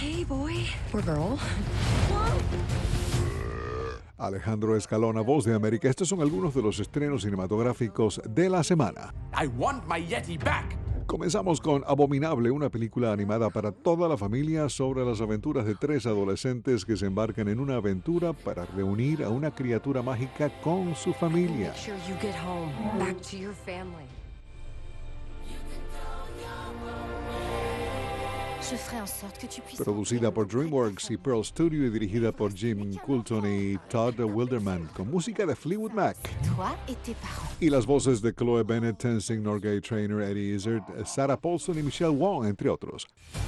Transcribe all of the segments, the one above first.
Hey, boy. Or girl. Alejandro Escalona, Voz de América. Estos son algunos de los estrenos cinematográficos de la semana. I want my Yeti back. Comenzamos con Abominable, una película animada para toda la familia sobre las aventuras de tres adolescentes que se embarcan en una aventura para reunir a una criatura mágica con su familia. Make sure you get home, back to your family. Je ferai en sorte que tu puisses Producida por DreamWorks y Pearl Studio y dirigida por Jim Coulton y Todd Wilderman, con música de Fleetwood Mac. toi et tes parents. Y las voces de Chloe Bennett, Tenzing Norgay Trainer, Eddie Izzard, Sarah Paulson y Michelle Wong, entre otros.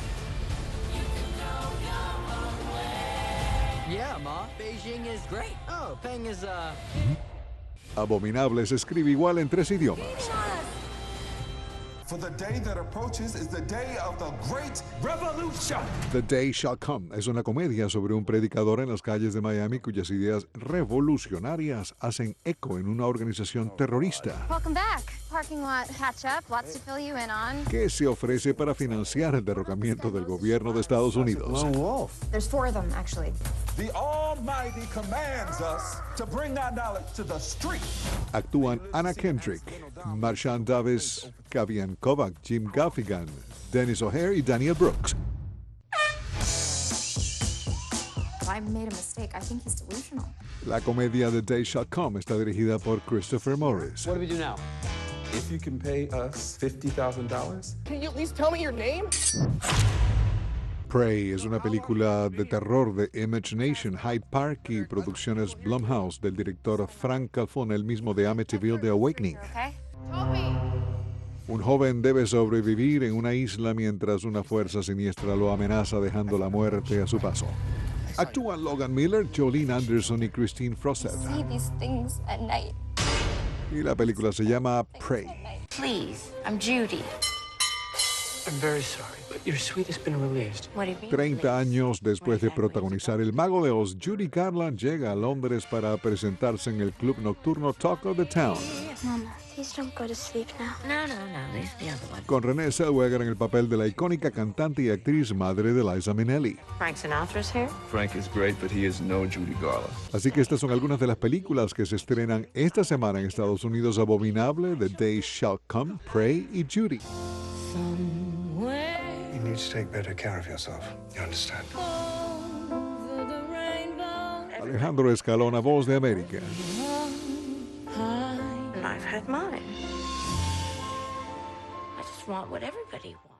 Yeah, Ma. Beijing is great. Oh, Peng is, Abominable se escribe igual en 3 idiomas. For the day that approaches is the day of the great revolution. The Day Shall Come es una comedia sobre un predicador en las calles de Miami cuyas ideas revolucionarias hacen eco en una organización terrorista Welcome back. Parking lot catch up. Lots to fill you in on. que se ofrece para financiar el derrocamiento del gobierno de Estados Unidos. There's 4 of them, actually. The Almighty commands us to bring our knowledge to the street. Actúan Anna Kendrick, Marshawn Davis, Kavian Kovac, Jim Gaffigan, Dennis O'Hare y Daniel Brooks. I made a mistake. I think he's delusional. La comedia The Day Shall Come está dirigida por Christopher Morris. what do we do now? If you can pay us $50,000, Can you at least tell me your name? Prey es una película de terror de Imagination, Hyde Park y producciones Blumhouse del director Frank Calfone, el mismo de Amityville The Awakening. Okay? Toby! Un joven debe sobrevivir en una isla mientras una fuerza siniestra lo amenaza dejando la muerte a su paso. Actúan Logan Miller, Jolene Anderson y Christine Frosted. See these things at night. Y la película se llama Prey. Please, I'm Judy. I'm very sorry, but your suite has been released. What do you mean? 30 años después de protagonizar El Mago de Oz, Judy Garland llega a Londres para presentarse en el club nocturno Talk of the Town, Mama, please don't go to sleep now. No, leave the other one. con Renée Zellweger en el papel de la icónica cantante y actriz madre de Liza Minnelli. Frank Sinatra's here? Frank is great, but he is no Judy Garland. Así que estas son algunas de las películas que se estrenan esta semana en Estados Unidos: Abominable, The Day Shall Come, Prey y Judy. You need to take better care of yourself. You understand? Alejandro Escalona, Voz de América. And I've had mine. I just want what everybody wants.